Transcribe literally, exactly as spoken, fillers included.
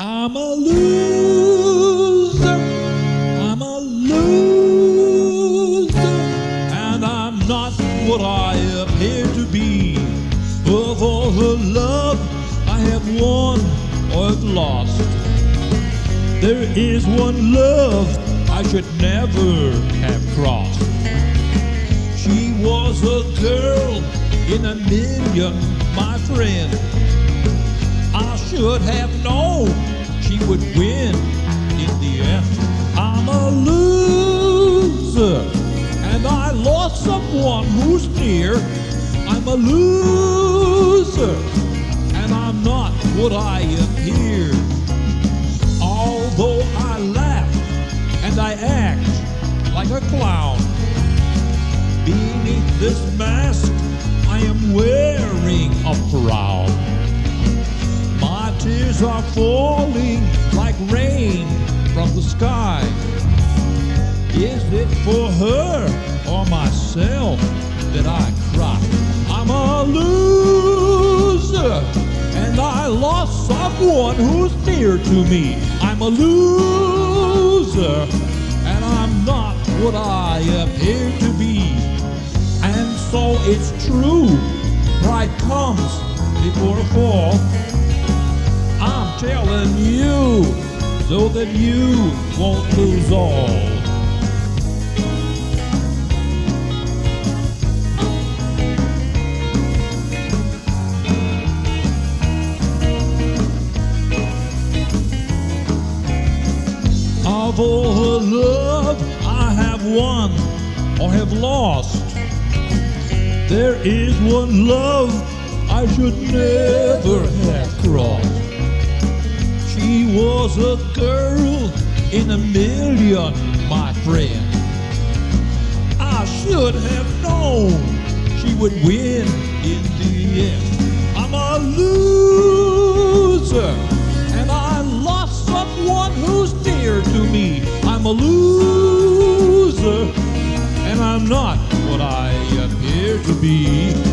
I'm a loser, I'm a loser, and I'm not what I appear to be. Of all the love I have won or have lost, there is one love I should never have crossed. She was a girl in a million, my friend. I should have known she would win in the end. I'm a loser, and I lost someone who's near. I'm a loser, and I'm not what I appear. Although I laugh and I act like a clown, beneath this mask I am wearing a frown. My tears are falling like rain from the sky. Is it for her or myself that I cry? I'm a loser, and I lost someone who's dear to me. I'm a loser, and I'm not what I appear to be. And so it's true, pride comes before a fall. I'm telling you so that you won't lose all. Of all the love I have won or have lost, there is one love I should never have crossed. She was a girl in a million, my friend. I should have known she would win in the end. I'm a loser, and I lost someone who's dear to me. I'm a loser, and I'm not what I appear to be.